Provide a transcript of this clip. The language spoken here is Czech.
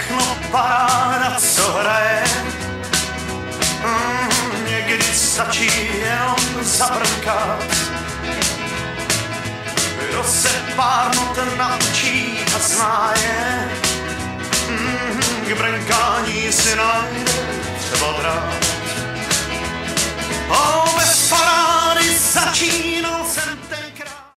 všechno paráda, co hraje. Někdy stačí jenom zabrnkat. Kdo se pár not naučí a zná je, k brnkání si najde třeba drát.